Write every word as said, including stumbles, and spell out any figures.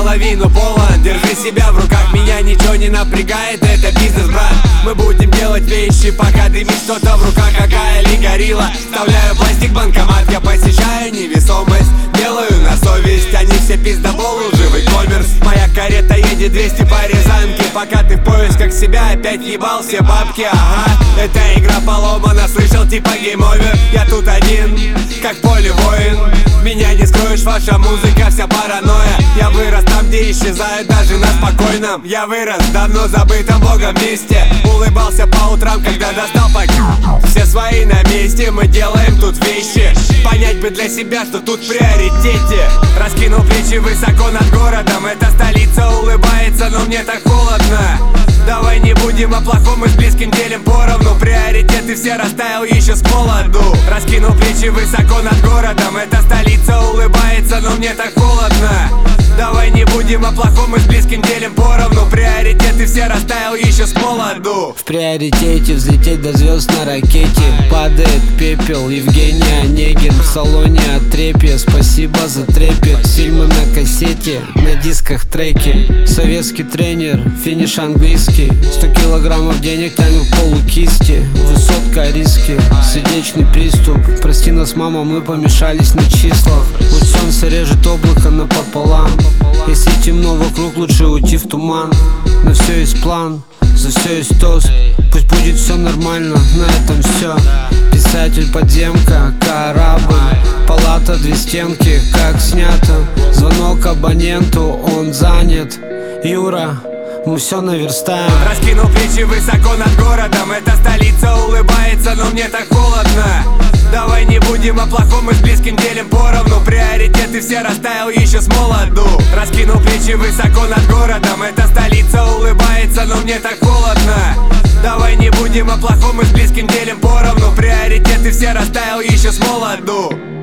наполовину полон. Держи себя в руках, меня ничего не напрягает, это бизнес, брат. Мы будем делать вещи, пока дымит что-то в руках, какая ли горилла. Вставляю пластик в банкомат, я посещаю невесомость. Делаю на совесть, они все пиздоболы, лживый коммерс. Моя карета едет двести по Рязанке, пока ты в поисках себя опять ебал все бабки. Ага, эта игра поломана, слышал типа гейм-овер. Я тут один, как поле воин. Меня не скроешь, ваша музыка вся паранойя. Я вырос там, где исчезают даже на спокойном. Я вырос в давно забытом богом месте. Улыбался по утрам, когда достал пакет. Все свои на месте, мы делаем тут вещи. Понять бы для себя, что тут в приоритете. Раскинул плечи высоко над городом. Эта столица улыбается, но мне так холодно. Давай не будем о плохом, мы с близким делим поровну. Приоритеты все расставил еще с молоду. Раскинул плечи высоко над городом. Эта столица улыбается, но мне так холодно. Давай не будем о плохом, мы с близким делим поровну. Приоритеты все расставил еще с молоду. В приоритете взлететь до звезд на ракете. Падает пепел, Евгений Онегин в салоне отрепья. Спасибо за трепет, фильмы на кассете, на дисках треки. Советский тренер, финиш английский. Сто килограммов денег тянут в полукисти. Высотка, риски, сердечный приступ. Прости нас, мама, мы помешались на числах. Вот солнце режет облако напополам. Если темно вокруг, лучше уйти в туман. На все есть план, за все есть тост. Пусть будет все нормально, на этом все. Писатель, подземка, корабль. Палата, две стенки, как снято. Звонок абоненту, он занят. Юра, мы все наверстаем. Раскинул плечи высоко над городом. Эта столица улыбается, но мне так холодно. Давай не будем о плохом, мы с близким делим поровну. Приоритеты все расставил еще с молоду. Раскинул плечи высоко над городом. Эта столица улыбается, но мне так холодно. Давай не будем о плохом, мы с близким делим поровну. Приоритеты все расставил еще с молоду.